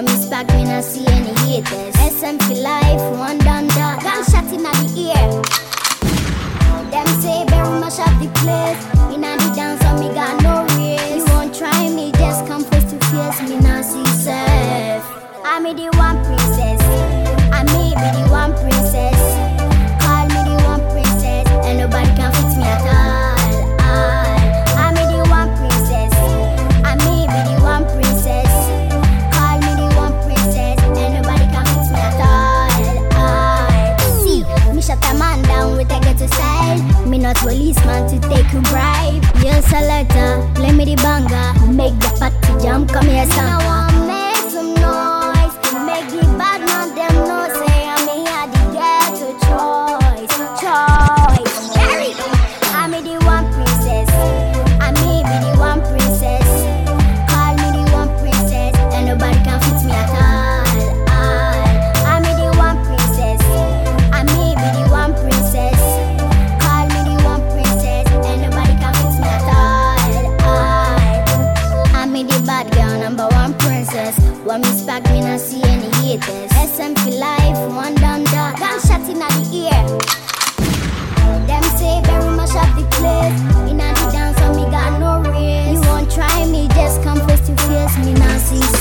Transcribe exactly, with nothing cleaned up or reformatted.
What me spark, me not see any haters. S M for life, one done that. Gunshot in the ear. Them say very much of the place. In the dance, so me got no race. You won't try me, just come face to face. Me not see self. I'm the one princess. I may be the one princess. Call me the one princess, and nobody can fix me at all. all. I'm the one princess. I may be the one princess. Call me the one princess, and nobody can fix me at all. all. See, me shut a man down with a ghetto style. Me not policeman to take a bribe. You're selector, play me the banger. Make the party jump, come here, son. I wanna make some noise. Make the bad man them know say I'm here the ghetto choice, choice. Jerry, I'm the one princess. I may be the one princess. Call me the one princess, and nobody can fix me at all. all. I'm the one princess. I may be the one princess. Call me the one princess, and nobody can fix me at all. all. I'm the bad girl, number one princess. When me spark, me not see any haters. S M for life, one done that. Gunshot in the ear. Them say very much of the place. In the dance, so me got no race. You won't try me, just come face to face. Me not see